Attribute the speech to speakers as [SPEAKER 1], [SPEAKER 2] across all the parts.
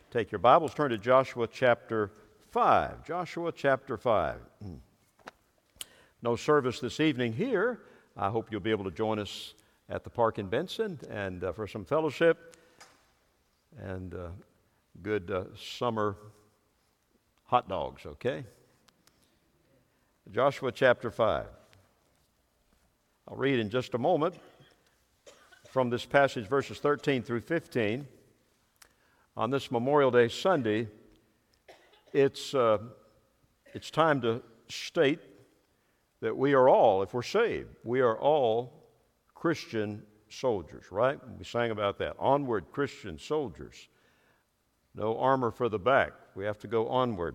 [SPEAKER 1] Take your Bibles, turn to Joshua chapter 5. Joshua chapter 5. No service this evening here. I hope you'll be able to join us at the park in Benson and for some fellowship and good summer hot dogs, okay? Joshua chapter 5. I'll read in just a moment from this passage, verses 13 through 15. On this Memorial Day Sunday, it's time to state that we are all, if we're saved, we are all Christian soldiers, right? We sang about that. Onward, Christian soldiers. No armor for the back. We have to go onward.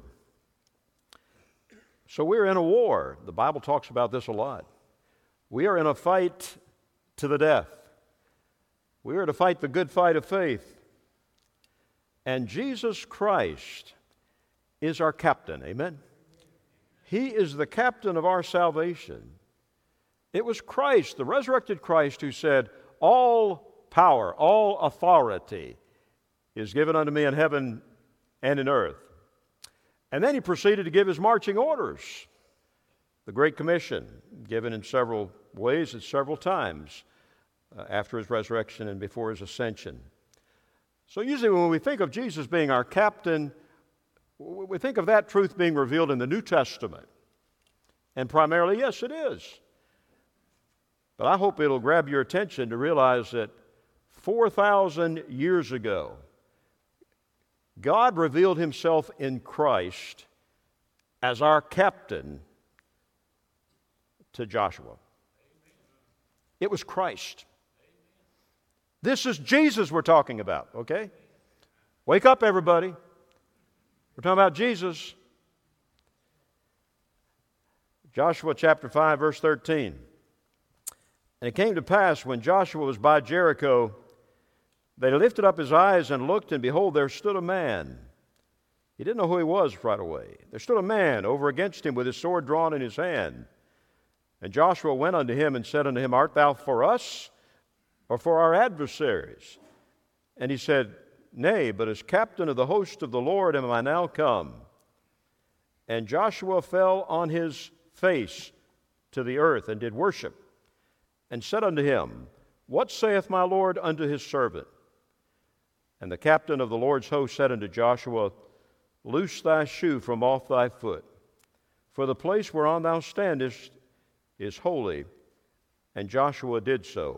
[SPEAKER 1] So we're in a war. The Bible talks about this a lot. We are in a fight to the death. We are to fight the good fight of faith. And Jesus Christ is our captain, amen? He is the captain of our salvation. It was Christ, the resurrected Christ, who said, all power, all authority is given unto me in heaven and in earth. And then he proceeded to give his marching orders. The Great Commission, given in several ways at several times after his resurrection and before his ascension. So usually when we think of Jesus being our captain, we think of that truth being revealed in the New Testament. And primarily, yes, it is. But I hope it'll grab your attention to realize that 4,000 years ago, God revealed himself in Christ as our captain to Joshua. It was Christ. This is Jesus we're talking about, okay? Wake up, everybody. We're talking about Jesus. Joshua chapter 5, verse 13. And it came to pass when Joshua was by Jericho, they lifted up his eyes and looked, and behold, there stood a man. He didn't know who he was right away. There stood a man over against him with his sword drawn in his hand. And Joshua went unto him and said unto him, Art thou for us, or for our adversaries? And he said, Nay, but as captain of the host of the Lord am I now come. And Joshua fell on his face to the earth and did worship, and said unto him, What saith my Lord unto his servant? And the captain of the Lord's host said unto Joshua, Loose thy shoe from off thy foot, for the place whereon thou standest is holy. And Joshua did so.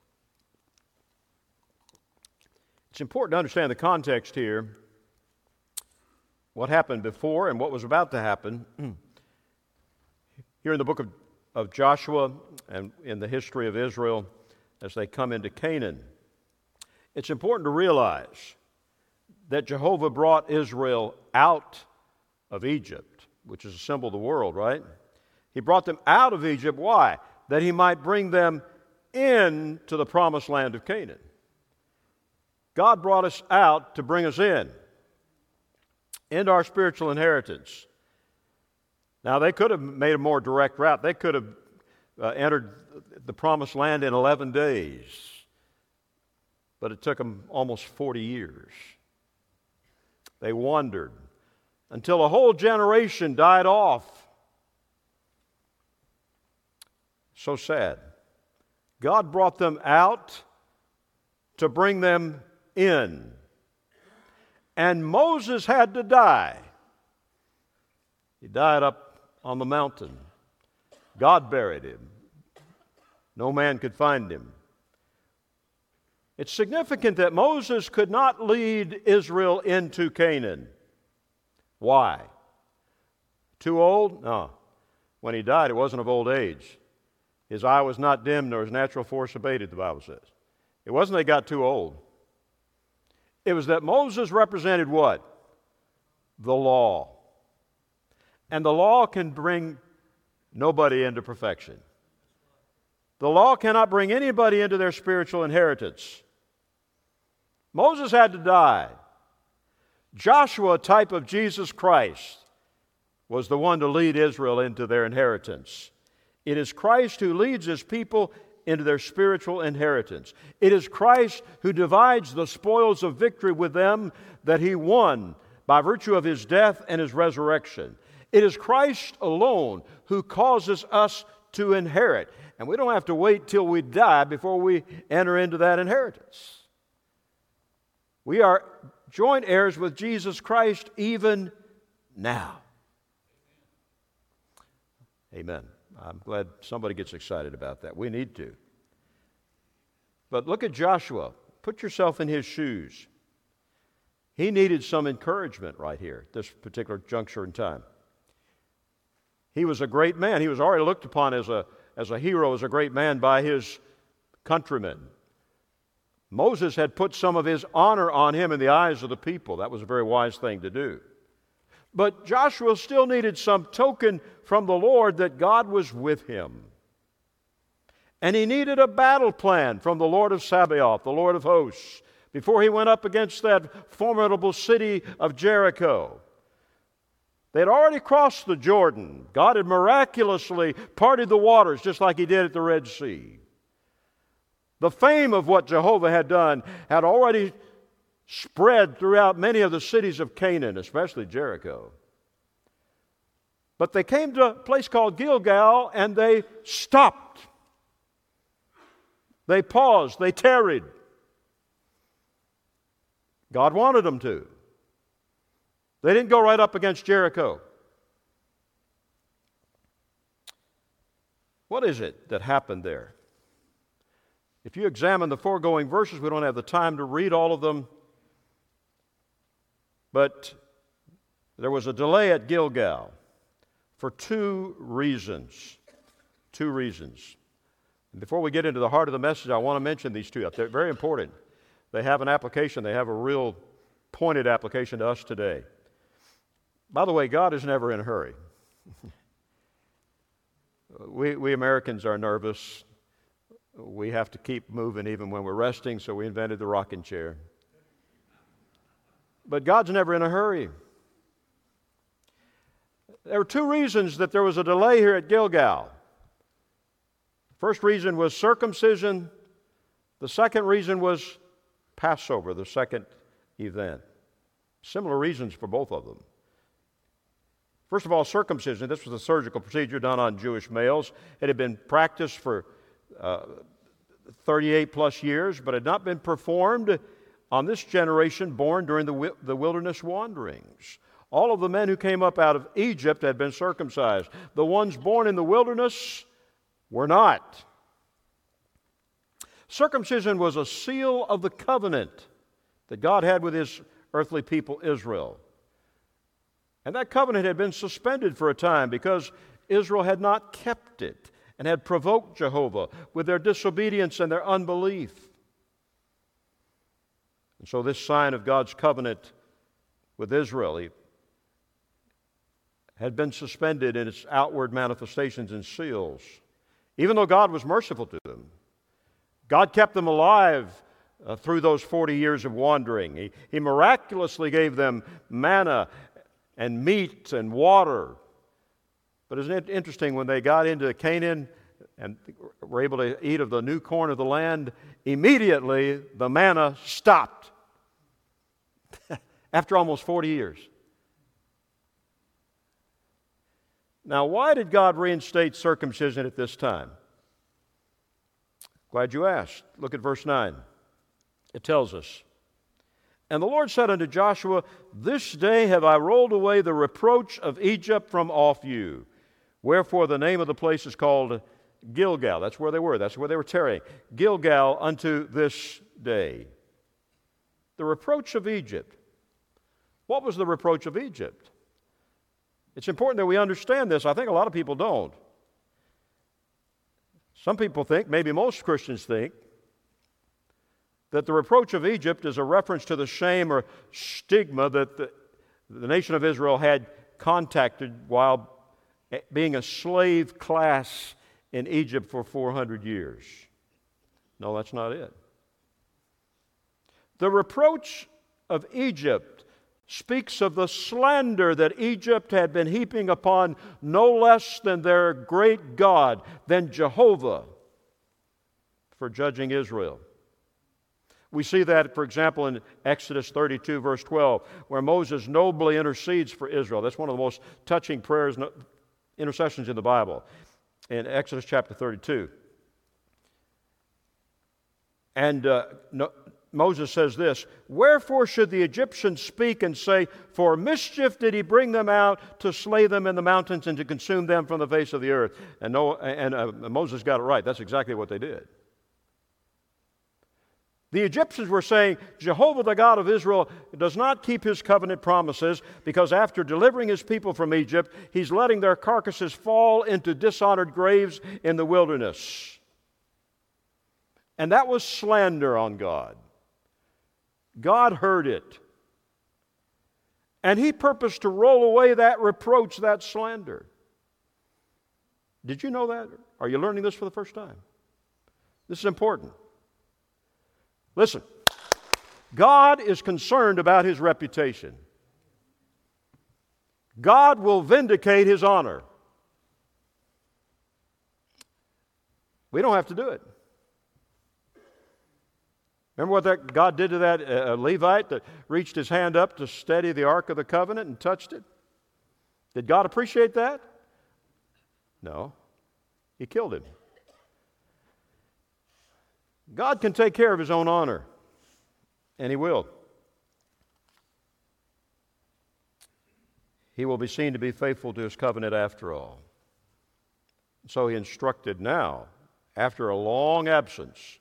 [SPEAKER 1] It's important to understand the context here, what happened before and what was about to happen. Here in the book of Joshua and in the history of Israel as they come into Canaan, it's important to realize that Jehovah brought Israel out of Egypt, which is a symbol of the world, right? He brought them out of Egypt. Why? That he might bring them into the promised land of Canaan. God brought us out to bring us into our spiritual inheritance. Now, they could have made a more direct route. They could have entered the promised land in 11 days, but it took them almost 40 years. They wandered until a whole generation died off. So sad. God brought them out to bring them in. And Moses had to die. He died up on the mountain. God buried him. No man could find him. It's significant that Moses could not lead Israel into Canaan. Why? Too old? No. When he died, it wasn't of old age. His eye was not dim, nor his natural force abated, the Bible says. It wasn't they got too old. It was that Moses represented what? The law. And the law can bring nobody into perfection. The law cannot bring anybody into their spiritual inheritance. Moses had to die. Joshua, a type of Jesus Christ, was the one to lead Israel into their inheritance. It is Christ who leads his people into their spiritual inheritance. It is Christ who divides the spoils of victory with them that He won by virtue of His death and His resurrection. It is Christ alone who causes us to inherit. And we don't have to wait till we die before we enter into that inheritance. We are joint heirs with Jesus Christ even now. Amen. I'm glad somebody gets excited about that. We need to. But look at Joshua. Put yourself in his shoes. He needed some encouragement right here, this particular juncture in time. He was a great man. He was already looked upon as a hero, as a great man by his countrymen. Moses had put some of his honor on him in the eyes of the people. That was a very wise thing to do. But Joshua still needed some token from the Lord that God was with him. And he needed a battle plan from the Lord of Sabaoth, the Lord of hosts, before he went up against that formidable city of Jericho. They had already crossed the Jordan. God had miraculously parted the waters just like He did at the Red Sea. The fame of what Jehovah had done had already spread throughout many of the cities of Canaan, especially Jericho. But they came to a place called Gilgal and they stopped. They paused. They tarried. God wanted them to. They didn't go right up against Jericho. What is it that happened there? If you examine the foregoing verses, we don't have the time to read all of them, but there was a delay at Gilgal for two reasons. Two reasons. And before we get into the heart of the message, I want to mention these two. They're very important. They have an application. They have a real pointed application to us today. By the way, God is never in a hurry. We Americans are nervous. We have to keep moving even when we're resting, so we invented the rocking chair. But God's never in a hurry. There were two reasons that there was a delay here at Gilgal. First reason was circumcision. The second reason was Passover, the second event. Similar reasons for both of them. First of all, circumcision. This was a surgical procedure done on Jewish males. It had been practiced for 38 plus years, but had not been performed on this generation born during the wilderness wanderings. All of the men who came up out of Egypt had been circumcised. The ones born in the wilderness were not. Circumcision was a seal of the covenant that God had with His earthly people Israel. And that covenant had been suspended for a time because Israel had not kept it and had provoked Jehovah with their disobedience and their unbelief. And so this sign of God's covenant with Israel had been suspended in its outward manifestations and seals. Even though God was merciful to them, God kept them alive through those 40 years of wandering. He miraculously gave them manna and meat and water. But isn't it interesting, when they got into Canaan and were able to eat of the new corn of the land, immediately the manna stopped after almost 40 years. Now, why did God reinstate circumcision at this time? Glad you asked. Look at verse 9. It tells us, "And the Lord said unto Joshua, This day have I rolled away the reproach of Egypt from off you. Wherefore the name of the place is called Gilgal." That's where they were. That's where they were tarrying. Gilgal unto this day. The reproach of Egypt. What was the reproach of Egypt? It's important that we understand this. I think a lot of people don't. Some people think, maybe most Christians think, that the reproach of Egypt is a reference to the shame or stigma that the nation of Israel had contacted while being a slave class in Egypt for 400 years. No, that's not it. The reproach of Egypt speaks of the slander that Egypt had been heaping upon no less than their great God, than Jehovah. for judging Israel. We see that, for example, in Exodus 32, verse 12, where Moses nobly intercedes for Israel. That's one of the most touching prayers, intercessions in the Bible, in Exodus chapter 32. And Moses says this, "Wherefore should the Egyptians speak and say, for mischief did he bring them out to slay them in the mountains and to consume them from the face of the earth?" And Moses got it right. That's exactly what they did. The Egyptians were saying, Jehovah, the God of Israel, does not keep his covenant promises because after delivering his people from Egypt, he's letting their carcasses fall into dishonored graves in the wilderness. And that was slander on God. God heard it. And he purposed to roll away that reproach, that slander. Did you know that? Are you learning this for the first time? This is important. Listen, God is concerned about his reputation. God will vindicate his honor. We don't have to do it. Remember what that God did to that Levite that reached his hand up to steady the Ark of the Covenant and touched it? Did God appreciate that? No. He killed him. God can take care of his own honor, and he will. He will be seen to be faithful to his covenant after all. So he instructed now, after a long absence,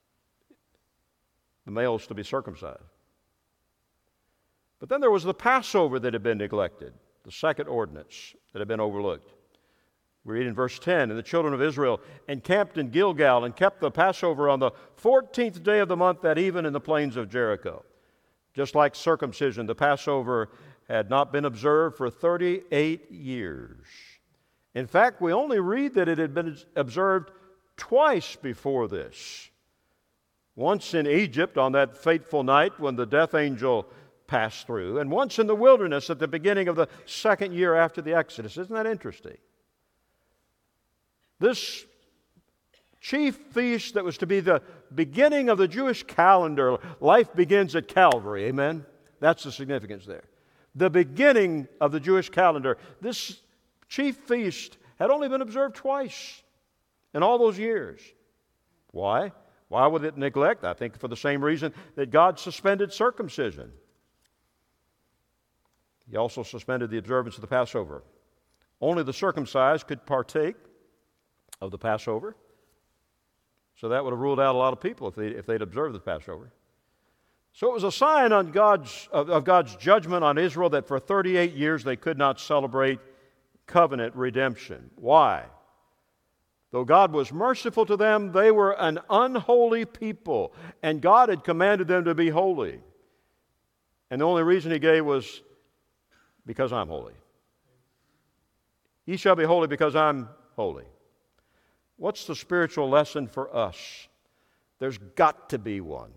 [SPEAKER 1] the males to be circumcised. But then there was the Passover that had been neglected, the second ordinance that had been overlooked. We read in verse 10, "And the children of Israel encamped in Gilgal and kept the Passover on the 14th day of the month that even in the plains of Jericho." Just like circumcision, the Passover had not been observed for 38 years. In fact, we only read that it had been observed twice before this. Once in Egypt on that fateful night when the death angel passed through, and once in the wilderness at the beginning of the second year after the Exodus. Isn't that interesting? This chief feast that was to be the beginning of the Jewish calendar, life begins at Calvary, amen? That's the significance there. The beginning of the Jewish calendar. This chief feast had only been observed twice in all those years. Why? Why would it neglect? I think for the same reason that God suspended circumcision. He also suspended the observance of the Passover. Only the circumcised could partake of the Passover. So that would have ruled out a lot of people if they'd observed the Passover. So it was a sign on of God's judgment on Israel that for 38 years they could not celebrate covenant redemption. Why? Though God was merciful to them, they were an unholy people, and God had commanded them to be holy. And the only reason he gave was, because I'm holy. Ye shall be holy because I'm holy. What's the spiritual lesson for us? There's got to be one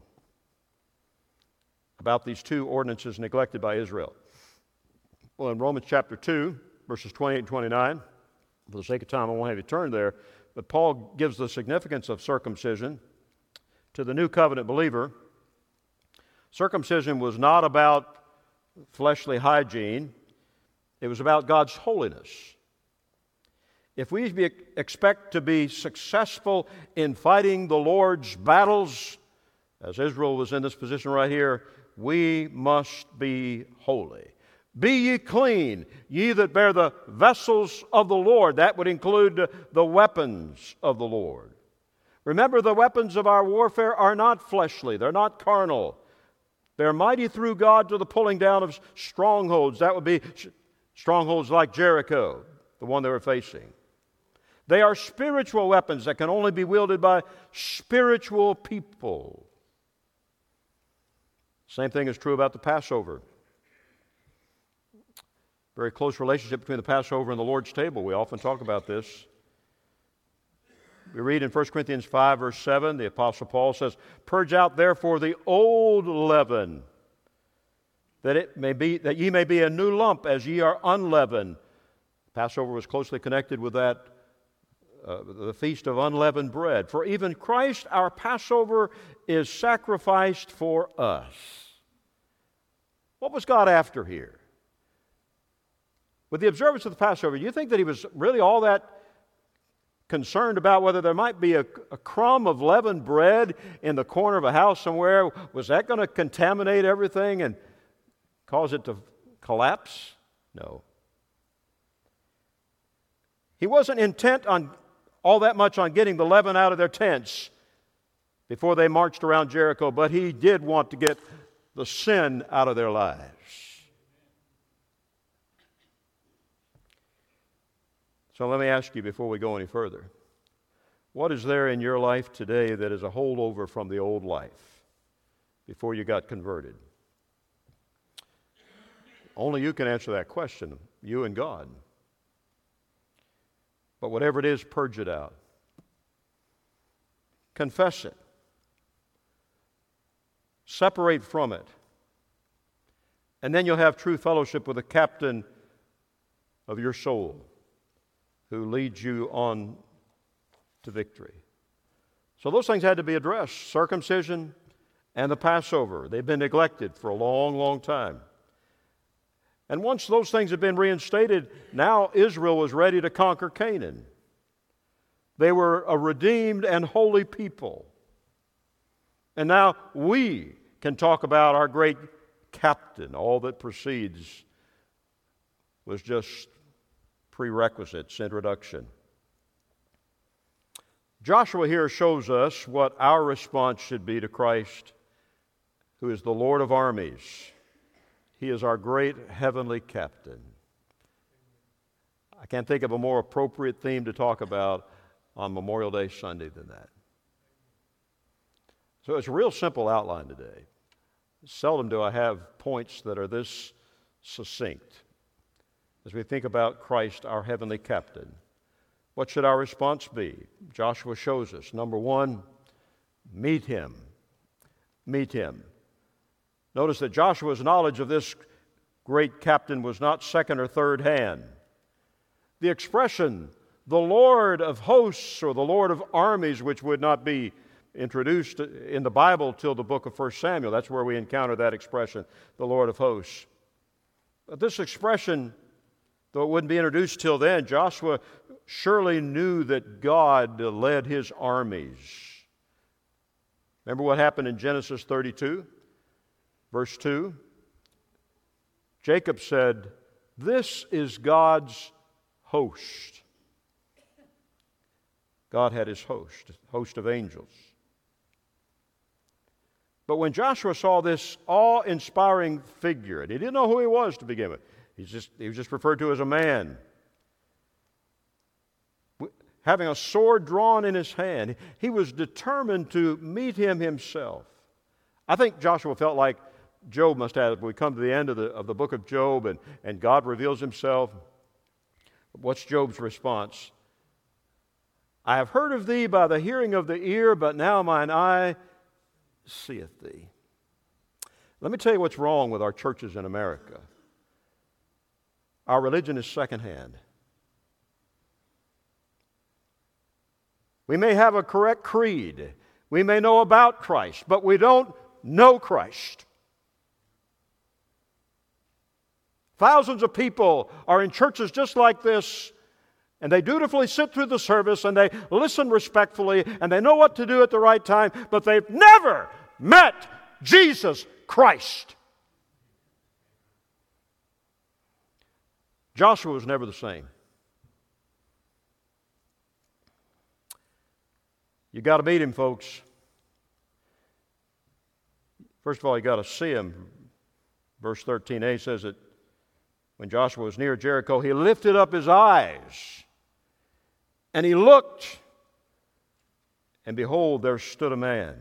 [SPEAKER 1] about these two ordinances neglected by Israel. Well, in Romans chapter 2, verses 28 and 29, for the sake of time, I won't have you turn there, but Paul gives the significance of circumcision to the new covenant believer. Circumcision was not about fleshly hygiene. It was about God's holiness. If we expect to be successful in fighting the Lord's battles, as Israel was in this position right here, we must be holy. Be ye clean, ye that bear the vessels of the Lord. That would include the weapons of the Lord. Remember, the weapons of our warfare are not fleshly. They're not carnal. They're mighty through God to the pulling down of strongholds. That would be strongholds like Jericho, the one they were facing. They are spiritual weapons that can only be wielded by spiritual people. Same thing is true about the Passover. Very close relationship between the Passover and the Lord's table. We often talk about this. We read in 1 Corinthians 5, verse 7, the Apostle Paul says, "Purge out therefore the old leaven, that ye may be a new lump as ye are unleavened." Passover was closely connected with that the Feast of Unleavened Bread. For even Christ, our Passover, is sacrificed for us. What was God after here? With the observance of the Passover, do you think that He was really all that concerned about whether there might be a crumb of leavened bread in the corner of a house somewhere? Was that going to contaminate everything and cause it to collapse? No. He wasn't intent on all that much on getting the leaven out of their tents before they marched around Jericho, but He did want to get the sin out of their lives. So let me ask you before we go any further, what is there in your life today that is a holdover from the old life before you got converted? Only you can answer that question, you and God. But whatever it is, purge it out. Confess it. Separate from it. And then you'll have true fellowship with the captain of your soul who leads you on to victory. So those things had to be addressed. Circumcision and the Passover. They've been neglected for a long, long time. And once those things had been reinstated, now Israel was ready to conquer Canaan. They were a redeemed and holy people. And now we can talk about our great captain. All that precedes was just prerequisites, introduction. Joshua here shows us what our response should be to Christ, who is the Lord of armies. He is our great heavenly captain. I can't think of a more appropriate theme to talk about on Memorial Day Sunday than that. So it's a real simple outline today. Seldom do I have points that are this succinct. As we think about Christ, our heavenly captain, what should our response be? Joshua shows us. Number one, meet Him. Meet Him. Notice that Joshua's knowledge of this great captain was not second or third hand. The expression, the Lord of hosts or the Lord of armies, which would not be introduced in the Bible till the book of 1 Samuel. That's where we encounter that expression, the Lord of hosts. But this expression, though it wouldn't be introduced till then, Joshua surely knew that God led his armies. Remember what happened in Genesis 32? Verse 2, Jacob said, "This is God's host." God had His host of angels. But when Joshua saw this awe-inspiring figure, and he didn't know who he was to begin with, he was just referred to as a man, having a sword drawn in his hand, he was determined to meet Him himself. I think Joshua felt like Job must have. We come to the end of the book of Job, and God reveals Himself. What's Job's response? I have heard of Thee by the hearing of the ear, but now mine eye seeth Thee. Let me tell you what's wrong with our churches in America. Our religion is secondhand. We may have a correct creed. We may know about Christ, but we don't know Christ. Thousands of people are in churches just like this, and they dutifully sit through the service, and they listen respectfully, and they know what to do at the right time, but they've never met Jesus Christ. Joshua was never the same. You got to meet Him, folks. First of all, you got to see Him. Verse 13a says that when Joshua was near Jericho, he lifted up his eyes, and he looked, and behold, there stood a man.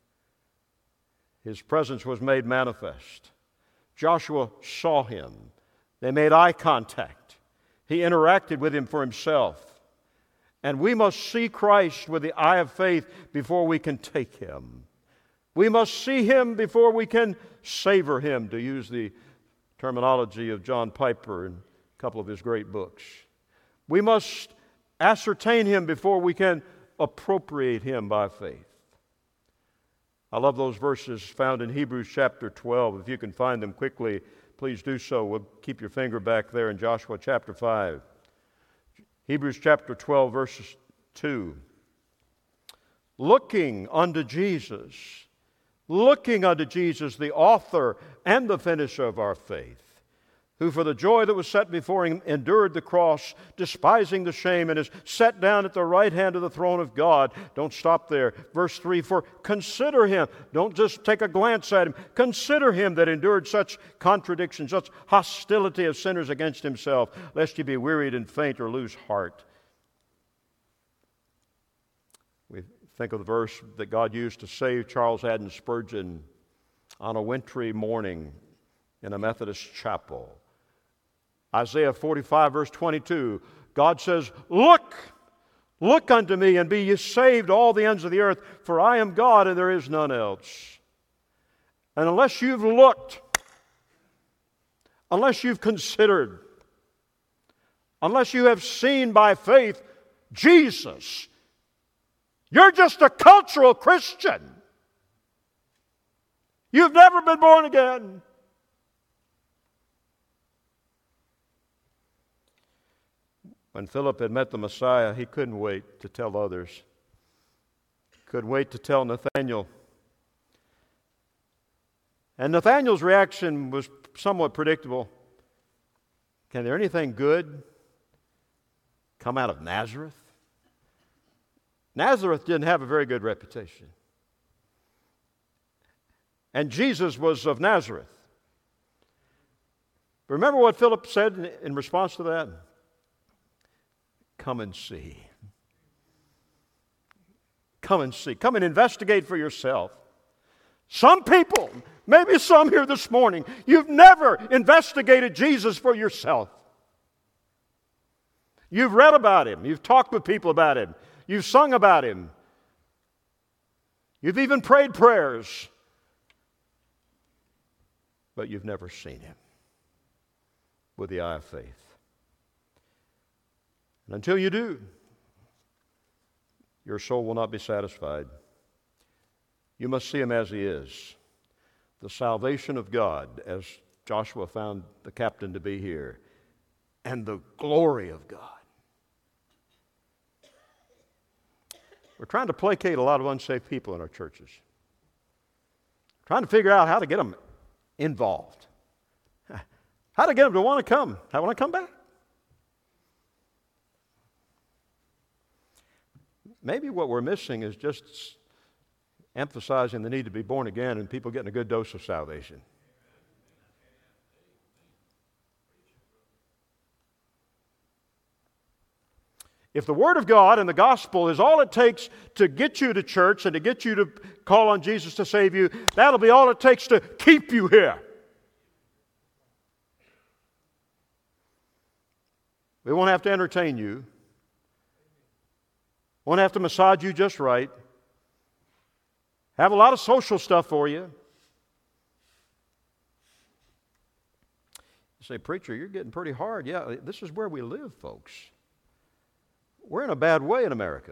[SPEAKER 1] His presence was made manifest. Joshua saw him. They made eye contact. He interacted with him for himself. And we must see Christ with the eye of faith before we can take Him. We must see Him before we can savor Him, to use the terminology of John Piper in a couple of his great books. We must ascertain Him before we can appropriate Him by faith. I love those verses found in Hebrews chapter 12. If you can find them quickly, please do so. We'll keep your finger back there in Joshua chapter 5. Hebrews chapter 12, verses 2. Looking unto Jesus, the author and the finisher of our faith, who for the joy that was set before Him endured the cross, despising the shame, and is set down at the right hand of the throne of God. Don't stop there. Verse 3, for consider Him. Don't just take a glance at Him. Consider Him that endured such contradiction, such hostility of sinners against Himself, lest ye be wearied and faint or lose heart. We think of the verse that God used to save Charles Haddon Spurgeon on a wintry morning in a Methodist chapel. Isaiah 45, verse 22, God says, Look unto me, and be ye saved, all the ends of the earth, for I am God, and there is none else. And unless you've looked, unless you've considered, unless you have seen by faith Jesus, you're just a cultural Christian. You've never been born again. When Philip had met the Messiah, he couldn't wait to tell others. Couldn't wait to tell Nathanael. And Nathanael's reaction was somewhat predictable. Can there anything good come out of Nazareth? Nazareth didn't have a very good reputation. And Jesus was of Nazareth. Remember what Philip said in response to that? Come and see. Come and see. Come and investigate for yourself. Some people, maybe some here this morning, you've never investigated Jesus for yourself. You've read about Him. You've talked with people about Him. You've sung about Him. You've even prayed prayers. But you've never seen Him with the eye of faith. And until you do, your soul will not be satisfied. You must see Him as He is. The salvation of God, as Joshua found the captain to be here, and the glory of God. We're trying to placate a lot of unsaved people in our churches. Trying to figure out how to get them involved. How to get them to want to come. How want to come back. Maybe what we're missing is just emphasizing the need to be born again and people getting a good dose of salvation. If the Word of God and the gospel is all it takes to get you to church and to get you to call on Jesus to save you, that'll be all it takes to keep you here. We won't have to entertain you. Won't have to massage you just right. Have a lot of social stuff for you. You say, preacher, you're getting pretty hard. Yeah, this is where we live, folks. We're in a bad way in America.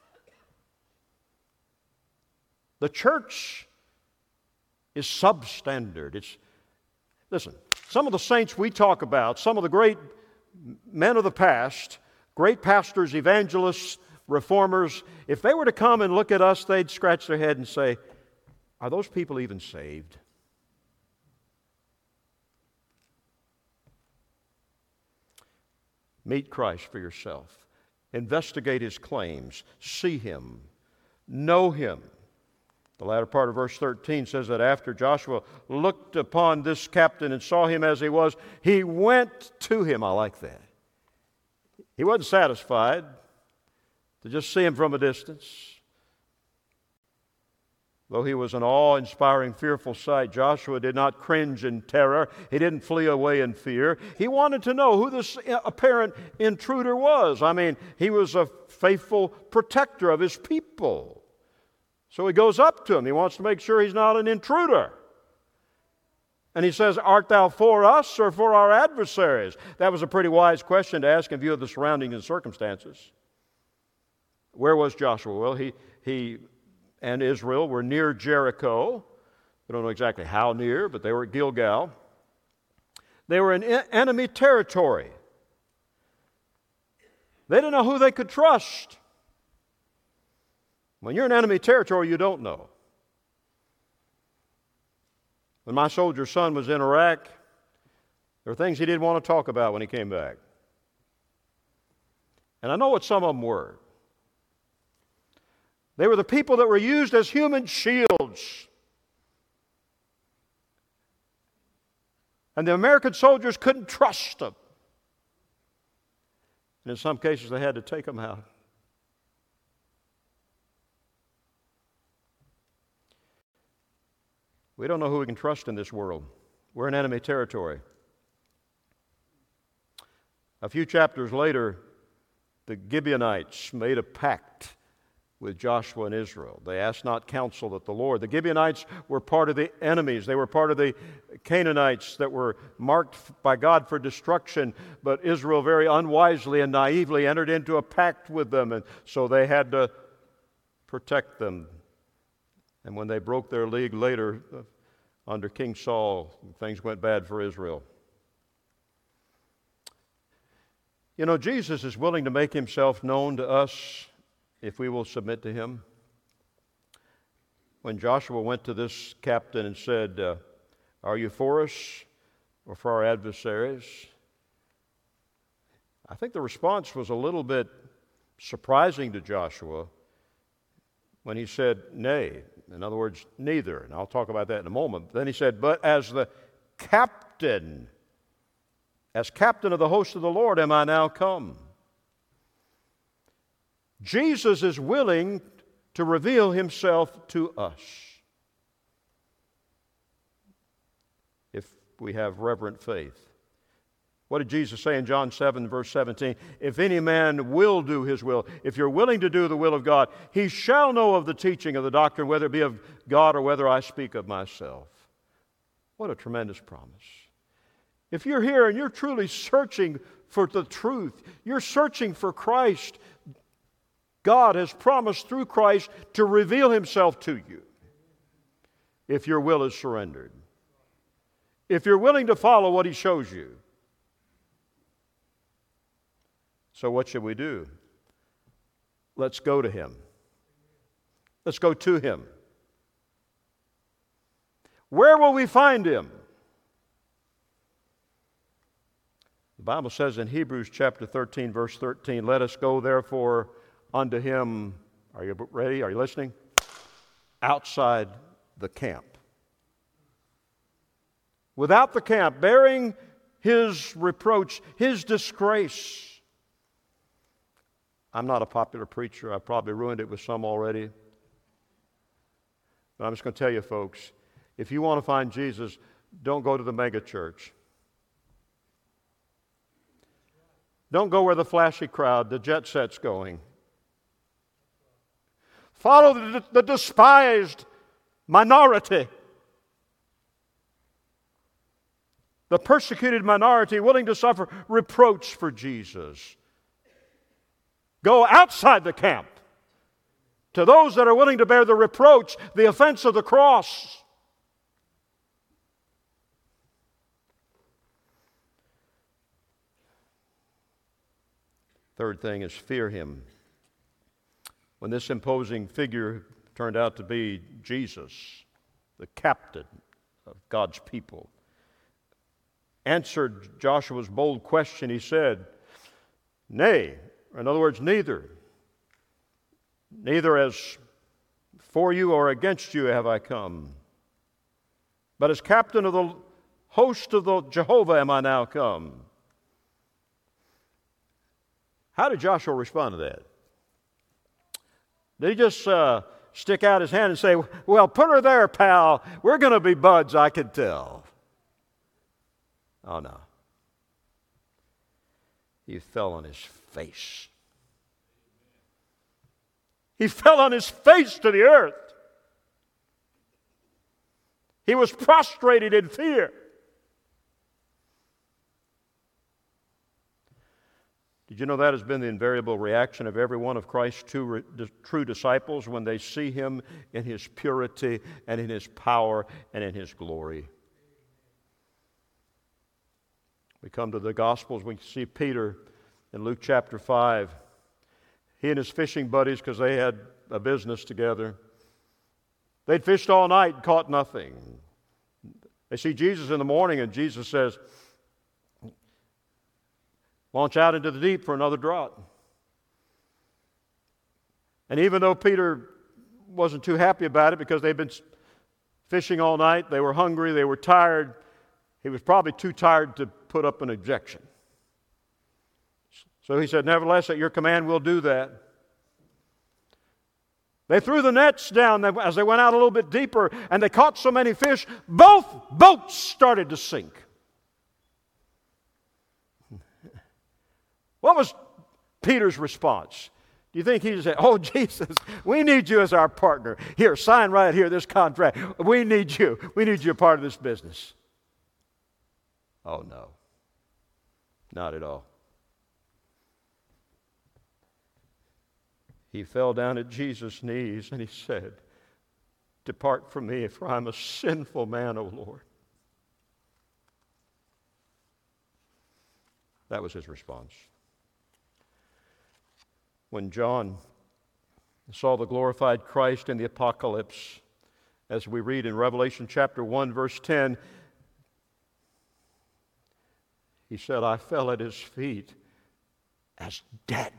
[SPEAKER 1] The church is substandard. Listen, some of the saints we talk about, some of the great men of the past, great pastors, evangelists, reformers, if they were to come and look at us, they'd scratch their head and say, are those people even saved? Meet Christ for yourself. Investigate His claims. See Him. Know Him. The latter part of verse 13 says that after Joshua looked upon this captain and saw him as he was, he went to him. I like that. He wasn't satisfied to just see him from a distance. Though he was an awe-inspiring, fearful sight, Joshua did not cringe in terror. He didn't flee away in fear. He wanted to know who this apparent intruder was. I mean, he was a faithful protector of his people. So he goes up to him. He wants to make sure he's not an intruder. And he says, art thou for us or for our adversaries? That was a pretty wise question to ask in view of the surroundings and circumstances. Where was Joshua? Well, he and Israel were near Jericho. We don't know exactly how near, but they were at Gilgal. They were in enemy territory. They didn't know who they could trust. When you're in enemy territory, you don't know. When my soldier son was in Iraq, there were things he didn't want to talk about when he came back. And I know what some of them were. They were the people that were used as human shields. And the American soldiers couldn't trust them. And in some cases, they had to take them out. We don't know who we can trust in this world. We're in enemy territory. A few chapters later, the Gibeonites made a pact with Joshua and Israel. They asked not counsel at the Lord. The Gibeonites were part of the enemies. They were part of the Canaanites that were marked by God for destruction, but Israel very unwisely and naively entered into a pact with them, and so they had to protect them. And when they broke their league later, under King Saul, things went bad for Israel. You know, Jesus is willing to make himself known to us if we will submit to him. When Joshua went to this captain and said, are you for us or for our adversaries? I think the response was a little bit surprising to Joshua when he said, nay. In other words, neither. And I'll talk about that in a moment. Then he said, but as the captain, as captain of the host of the Lord am I now come. Jesus is willing to reveal himself to us if we have reverent faith. What did Jesus say in John 7, verse 17? If any man will do his will, if you're willing to do the will of God, he shall know of the teaching of the doctrine, whether it be of God or whether I speak of myself. What a tremendous promise. If you're here and you're truly searching for the truth, you're searching for Christ, God has promised through Christ to reveal himself to you if your will is surrendered. If you're willing to follow what he shows you. So what should we do? Let's go to him. Let's go to him. Where will we find him? The Bible says in Hebrews chapter 13, verse 13, let us go therefore unto him. Are you ready? Are you listening? Outside the camp. Without the camp, bearing his reproach, his disgrace. I'm not a popular preacher. I've probably ruined it with some already. But I'm just going to tell you, folks, if you want to find Jesus, don't go to the mega church. Don't go where the flashy crowd, the jet set's going. Follow the despised minority. The persecuted minority willing to suffer reproach for Jesus. Go outside the camp to those that are willing to bear the reproach, the offense of the cross. Third thing is fear him. When this imposing figure turned out to be Jesus, the captain of God's people, answered Joshua's bold question, he said, nay, in other words, neither as for you or against you have I come, but as captain of the host of the Jehovah am I now come. How did Joshua respond to that? Did he just stick out his hand and say, well, put her there, pal. We're going to be buds, I can tell. Oh, no. He fell on his face. He fell on his face to the earth. He was prostrated in fear. Did you know that has been the invariable reaction of every one of Christ's true disciples when they see Him in His purity and in His power and in His glory? We come to the Gospels, we see Peter in Luke chapter 5. He and his fishing buddies, because they had a business together, they'd fished all night and caught nothing. They see Jesus in the morning, and Jesus says, launch out into the deep for another draught. And even though Peter wasn't too happy about it because they'd been fishing all night, they were hungry, they were tired, he was probably too tired to put up an objection. So he said, nevertheless, at your command, we'll do that. They threw the nets down as they went out a little bit deeper, and they caught so many fish, both boats started to sink. What was Peter's response? Do you think he said, oh, Jesus, we need you as our partner. Here, sign right here, this contract. We need you. We need you a part of this business. Oh, no. Not at all. He fell down at Jesus' knees and he said, depart from me, for I'm a sinful man, O Lord. That was his response. When John saw the glorified Christ in the apocalypse, as we read in Revelation chapter 1, verse 10, he said, I fell at his feet as dead.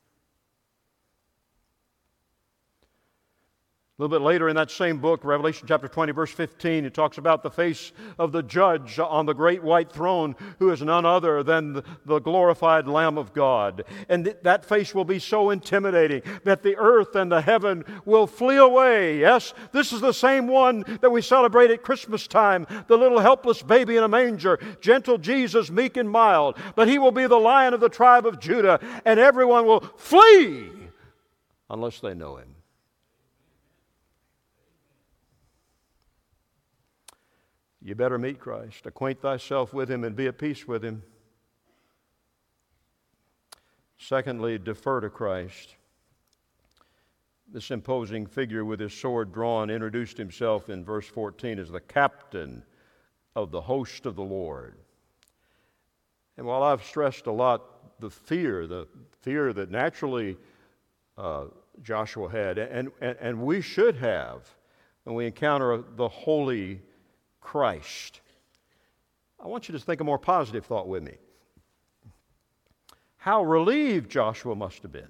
[SPEAKER 1] A little bit later in that same book, Revelation chapter 20, verse 15, it talks about the face of the judge on the great white throne, who is none other than the glorified Lamb of God. And that face will be so intimidating that the earth and the heaven will flee away. Yes, this is the same one that we celebrate at Christmas time, the little helpless baby in a manger, gentle Jesus, meek and mild. But he will be the Lion of the tribe of Judah, and everyone will flee unless they know him. You better meet Christ. Acquaint thyself with him and be at peace with him. Secondly, defer to Christ. This imposing figure with his sword drawn introduced himself in verse 14 as the captain of the host of the Lord. And while I've stressed a lot the fear that naturally Joshua had, and we should have when we encounter the holy Christ, I want you to think a more positive thought with me. How relieved Joshua must have been.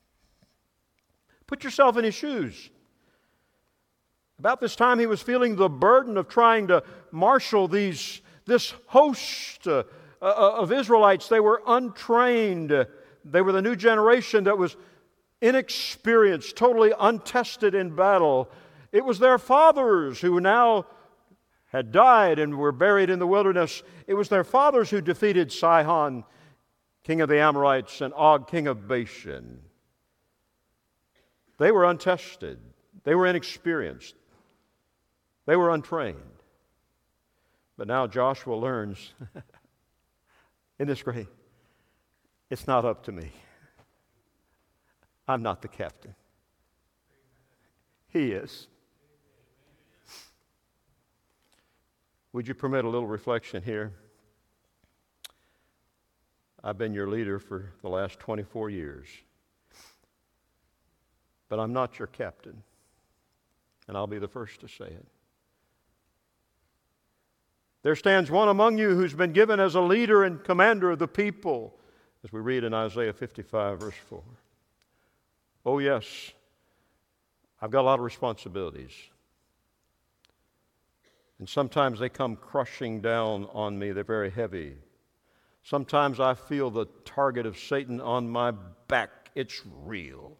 [SPEAKER 1] Put yourself in his shoes. About this time, he was feeling the burden of trying to marshal this host of Israelites. They were untrained. They were the new generation that was inexperienced, totally untested in battle. It was their fathers who now had died and were buried in the wilderness. It was their fathers who defeated Sihon, king of the Amorites, and Og, king of Bashan. They were untested. They were inexperienced. They were untrained. But now Joshua learns, in this great, it's not up to me. I'm not the captain. He is. Would you permit a little reflection here? I've been your leader for the last 24 years. But I'm not your captain. And I'll be the first to say it. There stands one among you who's been given as a leader and commander of the people, as we read in Isaiah 55, verse 4. Oh, yes, I've got a lot of responsibilities. And sometimes they come crushing down on me. They're very heavy. Sometimes I feel the target of Satan on my back. It's real.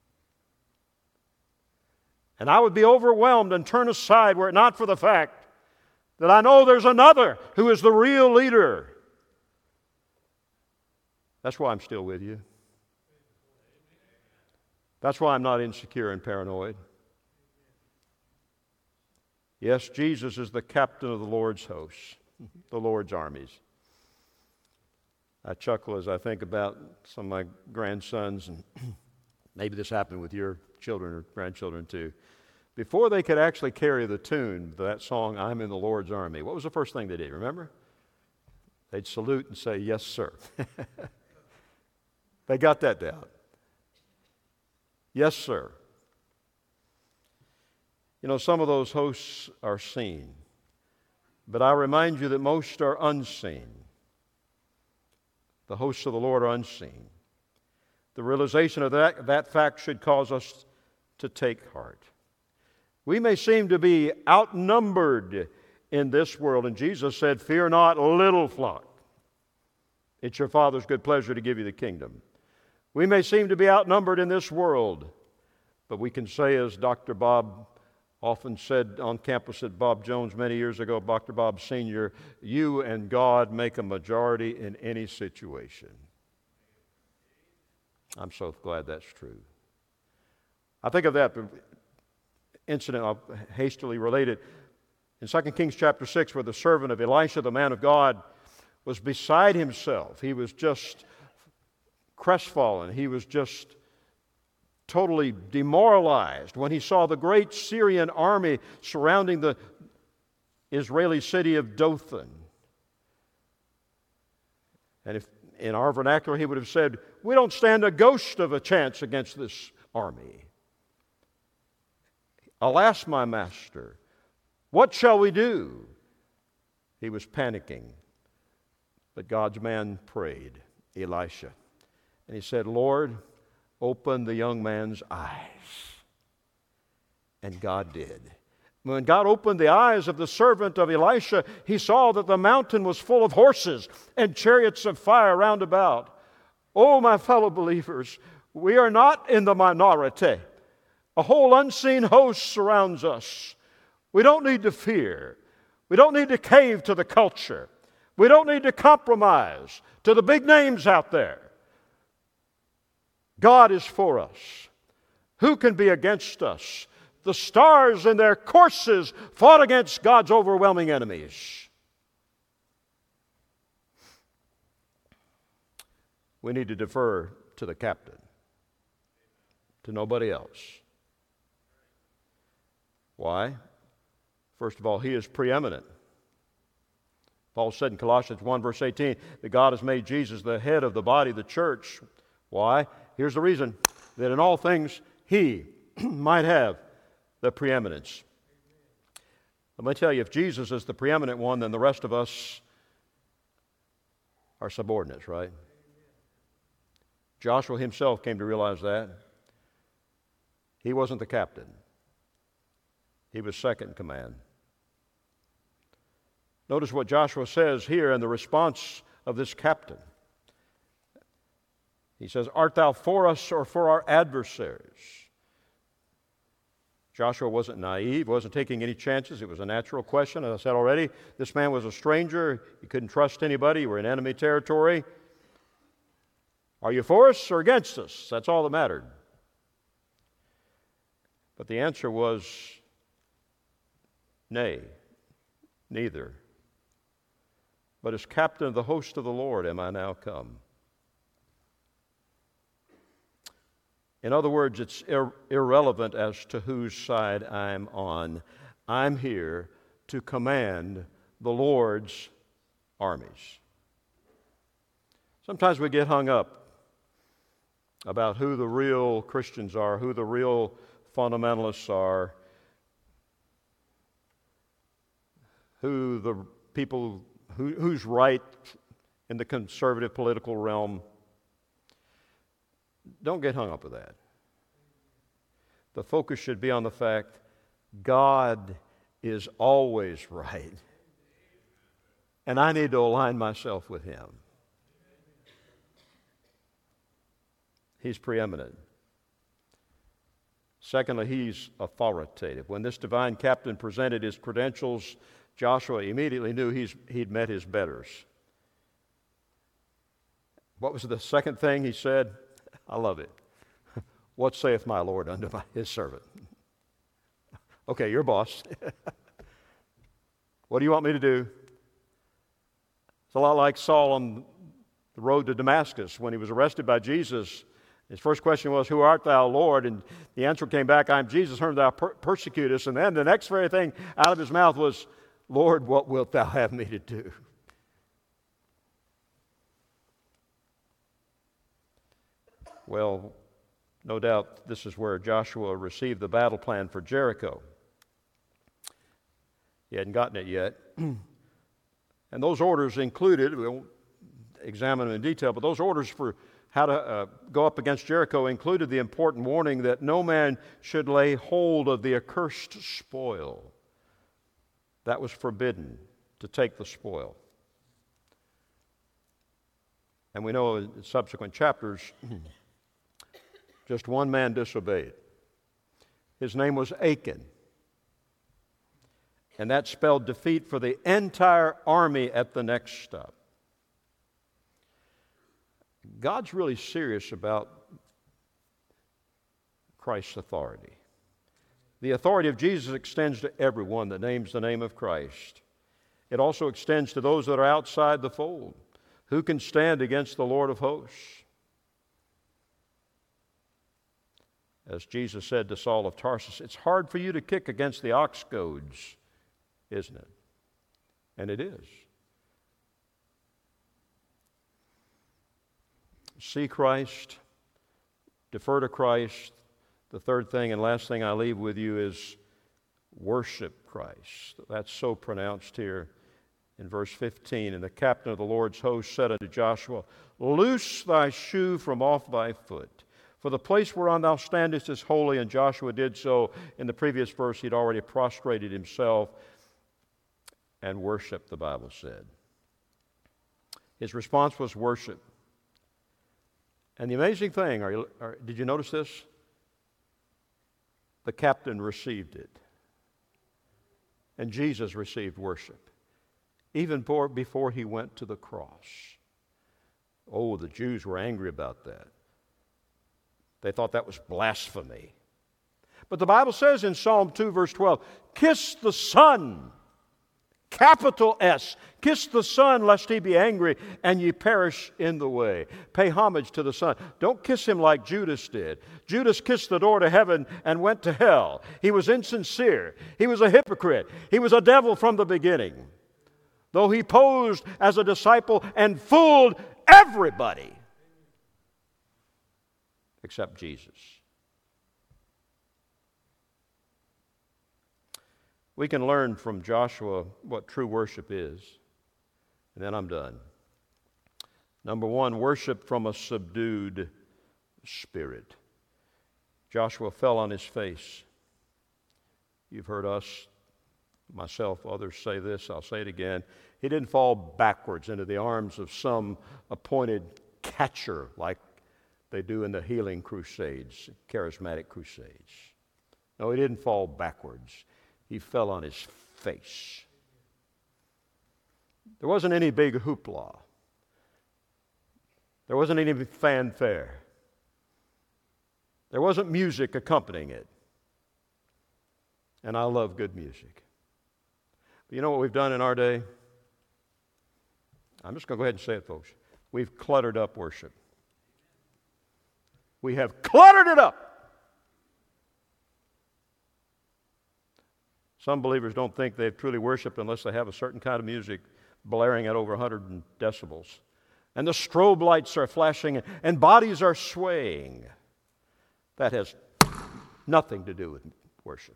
[SPEAKER 1] And I would be overwhelmed and turn aside were it not for the fact that I know there's another who is the real leader. That's why I'm still with you. That's why I'm not insecure and paranoid. Yes, Jesus is the captain of the Lord's hosts, the Lord's armies. I chuckle as I think about some of my grandsons, and maybe this happened with your children or grandchildren too. Before they could actually carry the tune to that song, I'm in the Lord's Army, what was the first thing they did, remember? They'd salute and say, yes, sir. They got that down. Yes, sir. You know, some of those hosts are seen, but I remind you that most are unseen. The hosts of the Lord are unseen. The realization of that fact should cause us to take heart. We may seem to be outnumbered in this world, and Jesus said, fear not, little flock. It's your Father's good pleasure to give you the kingdom. We may seem to be outnumbered in this world, but we can say, as Dr. Bob often said on campus at Bob Jones many years ago, Dr. Bob Sr., you and God make a majority in any situation. I'm so glad that's true. I think of that incident, I'll hastily relate it, in 2 Kings chapter 6, where the servant of Elisha, the man of God, was beside himself. He was just crestfallen. He was just totally demoralized when he saw the great Syrian army surrounding the Israeli city of Dothan. And if in our vernacular he would have said, we don't stand a ghost of a chance against this army. Alas, my master, what shall we do? He was panicking. But God's man prayed, Elisha. And he said, Lord, open the young man's eyes. And God did. When God opened the eyes of the servant of Elisha, he saw that the mountain was full of horses and chariots of fire round about. Oh, my fellow believers, we are not in the minority. A whole unseen host surrounds us. We don't need to fear. We don't need to cave to the culture. We don't need to compromise to the big names out there. God is for us. Who can be against us? The stars in their courses fought against God's overwhelming enemies. We need to defer to the captain, to nobody else. Why? First of all, he is preeminent. Paul said in Colossians 1, verse 18, that God has made Jesus the head of the body, the church. Why? Here's the reason, that in all things he might have the preeminence. Let me tell you, if Jesus is the preeminent one, then the rest of us are subordinates, right? Joshua himself came to realize that. He wasn't the captain. He was second in command. Notice what Joshua says here in the response of this captain. He says, art thou for us or for our adversaries? Joshua wasn't naive, wasn't taking any chances. It was a natural question. As I said already, this man was a stranger. He couldn't trust anybody. We're in enemy territory. Are you for us or against us? That's all that mattered. But the answer was, nay, neither. But as captain of the host of the Lord am I now come. In other words, it's irrelevant as to whose side I'm on. I'm here to command the Lord's armies. Sometimes we get hung up about who the real Christians are, who the real fundamentalists are, who the people, who's right in the conservative political realm. Don't get hung up with that. The focus should be on the fact God is always right. And I need to align myself with Him. He's preeminent. Secondly, He's authoritative. When this divine captain presented his credentials, Joshua immediately knew he'd met his betters. What was the second thing he said? I love it. What saith my Lord unto his servant? Okay, you're boss. What do you want me to do? It's a lot like Saul on the road to Damascus when he was arrested by Jesus. His first question was, "Who art thou, Lord?" And the answer came back, "I am Jesus, whom thou persecutest." And then the next very thing out of his mouth was, "Lord, what wilt thou have me to do?" Well, no doubt this is where Joshua received the battle plan for Jericho. He hadn't gotten it yet. And those orders included, we won't examine them in detail, but those orders for how to go up against Jericho included the important warning that no man should lay hold of the accursed spoil. That was forbidden, to take the spoil. And we know in subsequent chapters, just one man disobeyed. His name was Achan. And that spelled defeat for the entire army at the next stop. God's really serious about Christ's authority. The authority of Jesus extends to everyone that names the name of Christ. It also extends to those that are outside the fold. Who can stand against the Lord of hosts? As Jesus said to Saul of Tarsus, it's hard for you to kick against the ox goads, isn't it? And it is. See Christ, defer to Christ. The third thing and last thing I leave with you is worship Christ. That's so pronounced here in verse 15. And the captain of the Lord's host said unto Joshua, "Loose thy shoe from off thy foot, for the place whereon thou standest is holy." And Joshua did so. In the previous verse, he'd already prostrated himself and worshiped, the Bible said. His response was worship. And the amazing thing, did you notice this? The captain received it. And Jesus received worship, even before he went to the cross. Oh, the Jews were angry about that. They thought that was blasphemy. But the Bible says in Psalm 2, verse 12, "Kiss the Son," capital S, "Kiss the Son, lest he be angry, and ye perish in the way." Pay homage to the Son. Don't kiss him like Judas did. Judas kissed the door to heaven and went to hell. He was insincere. He was a hypocrite. He was a devil from the beginning. Though he posed as a disciple and fooled everybody except Jesus. We can learn from Joshua what true worship is. And then I'm done. Number one, worship from a subdued spirit. Joshua fell on his face. You've heard us, myself, others say this. I'll say it again. He didn't fall backwards into the arms of some appointed catcher like they do in the healing crusades, charismatic crusades. No, he didn't fall backwards. He fell on his face. There wasn't any big hoopla. There wasn't any fanfare. There wasn't music accompanying it. And I love good music. But you know what we've done in our day? I'm just going to go ahead and say it, folks. We've cluttered up worship. We have cluttered it up. Some believers don't think they've truly worshiped unless they have a certain kind of music blaring at over 100 decibels. And the strobe lights are flashing and bodies are swaying. That has nothing to do with worship.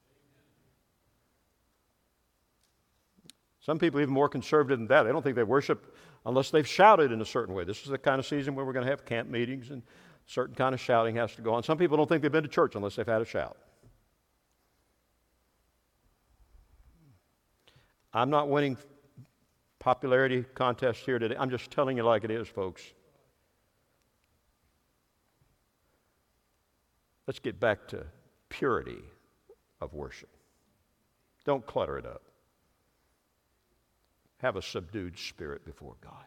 [SPEAKER 1] Some people even more conservative than that. They don't think they worship unless they've shouted in a certain way. This is the kind of season where we're going to have camp meetings and a certain kind of shouting has to go on. Some people don't think they've been to church unless they've had a shout. I'm not winning popularity contests here today. I'm just telling you like it is, folks. Let's get back to purity of worship. Don't clutter it up. Have a subdued spirit before God.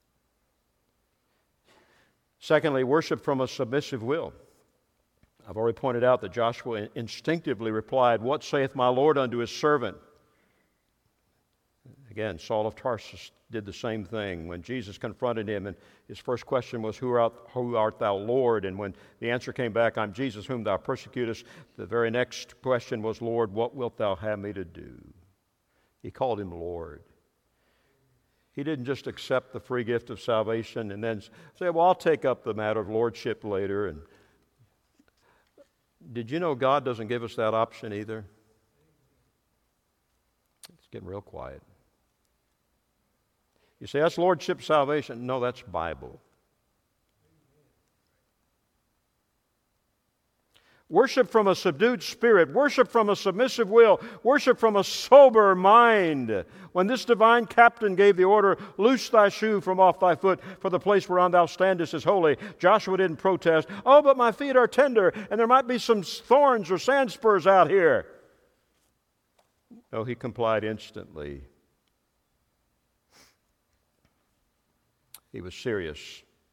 [SPEAKER 1] Secondly, worship from a submissive will. I've already pointed out that Joshua instinctively replied, "What saith my Lord unto his servant?" Again, Saul of Tarsus did the same thing. When Jesus confronted him, and his first question was, Who art thou, Lord? And when the answer came back, I'm Jesus whom thou persecutest, the very next question was, Lord, what wilt thou have me to do? He called him Lord. He didn't just accept the free gift of salvation and then say, well, I'll take up the matter of lordship later. And did you know God doesn't give us that option either? It's getting real quiet. You say, that's lordship salvation. No, that's Bible. Worship from a subdued spirit. Worship from a submissive will. Worship from a sober mind. When this divine captain gave the order, loose thy shoe from off thy foot, for the place whereon thou standest is holy, Joshua didn't protest. Oh, but my feet are tender, and there might be some thorns or sand spurs out here. No, he complied instantly. He was serious.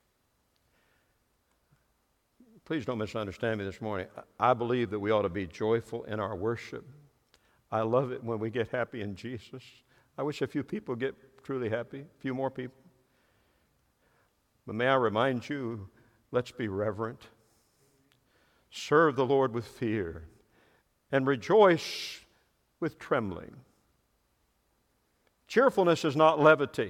[SPEAKER 1] Please don't misunderstand me this morning. I believe that we ought to be joyful in our worship. I love it when we get happy in Jesus. I wish a few people get truly happy, a few more people. But may I remind you, let's be reverent. Serve the Lord with fear and rejoice with trembling. Cheerfulness is not levity.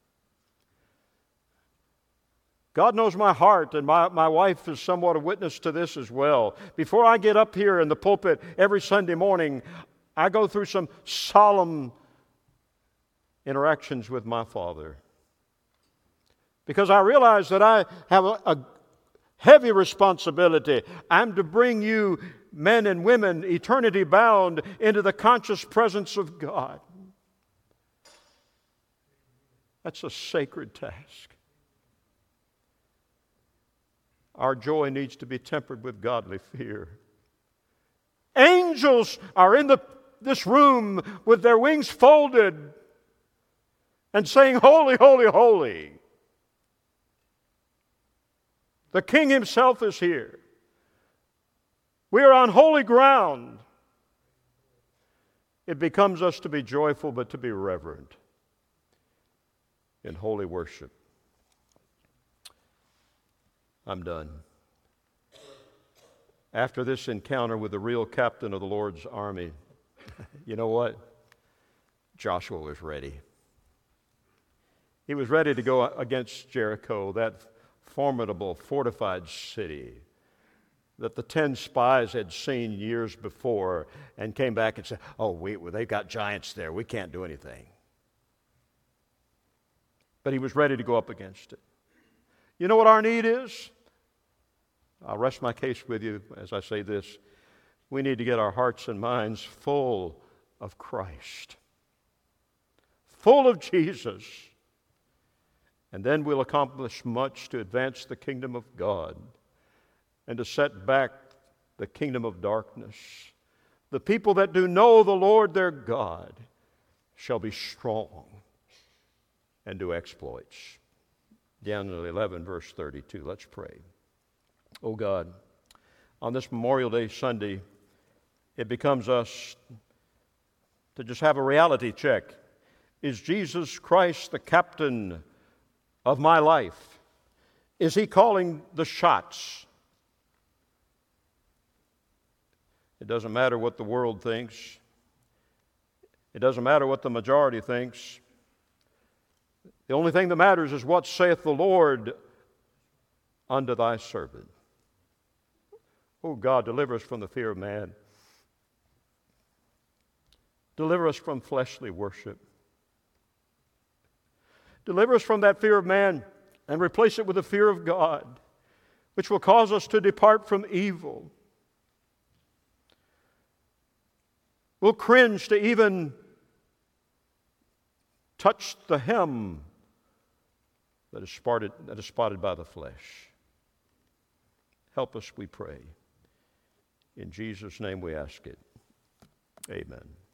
[SPEAKER 1] God knows my heart, and my wife is somewhat a witness to this as well. Before I get up here in the pulpit every Sunday morning, I go through some solemn interactions with my Father. Because I realize that I have a heavy responsibility. I'm to bring you, men and women, eternity bound, into the conscious presence of God. That's a sacred task. Our joy needs to be tempered with godly fear. Angels are in this room with their wings folded and saying, Holy, holy, holy. The King himself is here. We are on holy ground. It becomes us to be joyful, but to be reverent in holy worship. I'm done. After this encounter with the real captain of the Lord's army, you know what? Joshua was ready. He was ready to go against Jericho, that formidable, fortified city that the 10 spies had seen years before and came back and said, they've got giants there. We can't do anything. But he was ready to go up against it. You know what our need is? I'll rest my case with you as I say this. We need to get our hearts and minds full of Christ, full of Jesus, and then we'll accomplish much to advance the kingdom of God and to set back the kingdom of darkness. The people that do know the Lord their God shall be strong and do exploits. Daniel 11, verse 32. Let's pray. Oh God, on this Memorial Day Sunday, it becomes us to just have a reality check. Is Jesus Christ the captain of my life? Is he calling the shots? It doesn't matter what the world thinks. It doesn't matter what the majority thinks. The only thing that matters is what saith the Lord unto thy servant. Oh God, deliver us from the fear of man. Deliver us from fleshly worship. Deliver us from that fear of man and replace it with the fear of God, which will cause us to depart from evil. We'll cringe to even touch the hem that is spotted by the flesh. Help us, we pray. In Jesus' name we ask it. Amen.